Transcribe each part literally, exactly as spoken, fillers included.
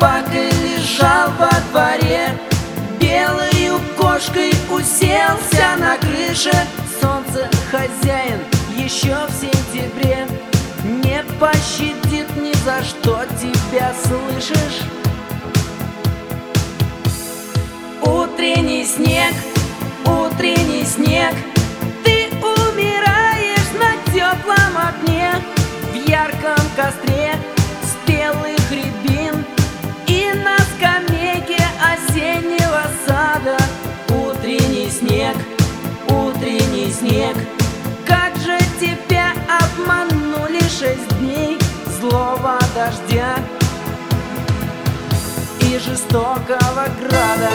собакой лежал во дворе, белою кошкой уселся на крыше. Солнце, хозяин, еще в сентябре не пощадит ни за что тебя, слышишь? Утренний снег, утренний снег, ты умираешь на теплом окне, в ярком костре спелых рябин и на скамейке осеннего сада. Утренний снег, утренний снег, как же тебя обманули шесть дней злого дождя и жестокого града.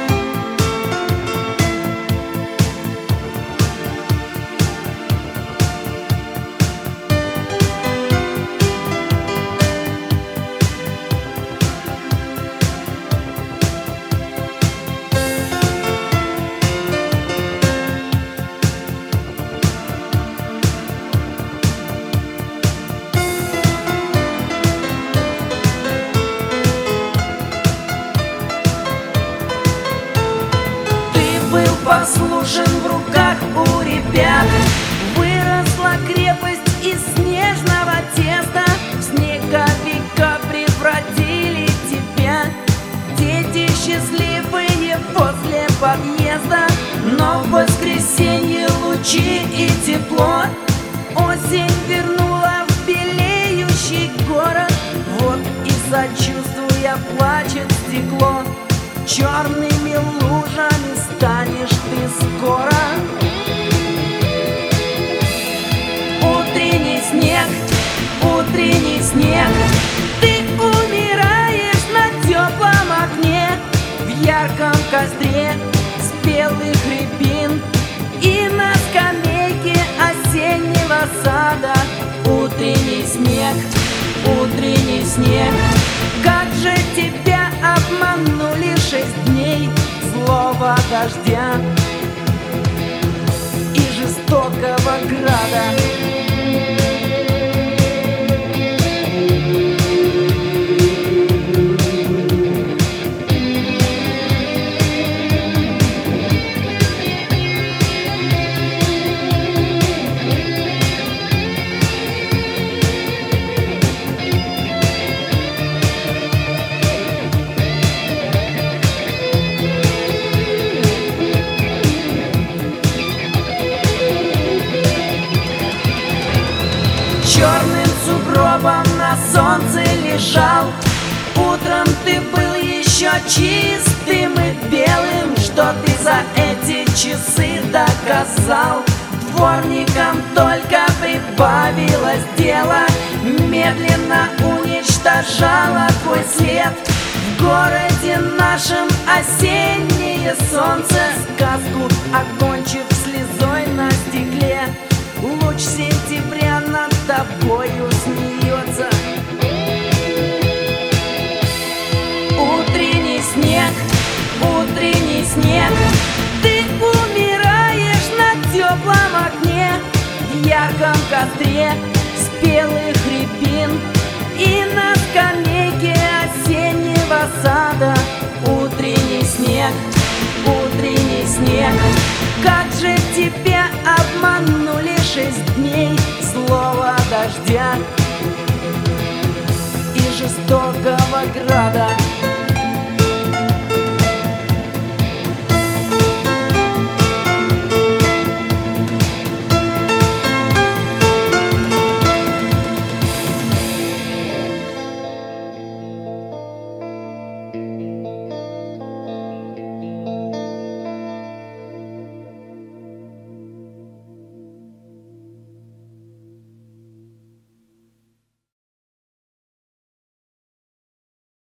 Послушен в руках у ребят, выросла крепость из снежного теста, в снеговика превратили тебя. Дети счастливые возле подъезда, но в воскресенье лучи и тепло. Осень вернула в белеющий город, вот и сочувствуя плачет стекло. Черными лужами станешь ты скоро. Утренний снег, утренний снег, ты умираешь на теплом окне, в ярком костре спелых рябин и на скамейке осеннего сада. Утренний снег, утренний снег, как же тебя обманули шесть дней злого дождя и жестокого града. Черным сугробом на солнце лежал. Утром ты был еще чистым и белым. Что ты за эти часы доказал? Дворникам только прибавилось дело, медленно уничтожало твой след. В городе нашем осеннее солнце, сказку окончив слезой на стекле. Луч сентября над тобою смеется. Утренний снег, утренний снег, ты умираешь на теплом окне, в ярком костре спелых рябин и на скамейке осеннего сада. Утренний снег, утренний снег, как же тебя обманули шесть дней злого дождя и жестокого града.